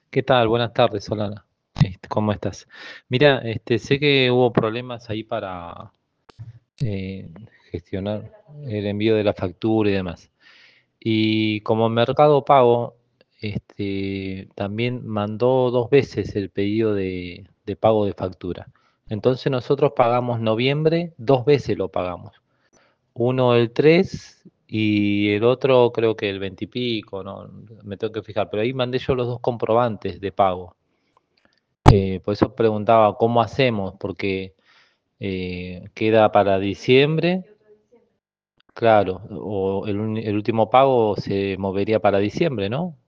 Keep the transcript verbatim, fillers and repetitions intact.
¿Qué tal? Buenas tardes, Solana. Este, ¿cómo estás? Mira, este, sé que hubo problemas ahí para eh, gestionar el envío de la factura y demás. Y como Mercado Pago, este, también mandó dos veces el pedido de, de pago de factura. Entonces nosotros pagamos noviembre, dos veces lo pagamos. Uno el tres y el otro creo que el veinte y pico, no, me tengo que fijar, pero ahí mandé yo los dos comprobantes de pago. Eh, por eso preguntaba cómo hacemos, porque eh, queda para diciembre, claro, o el, uni- el último pago se movería para diciembre, ¿no?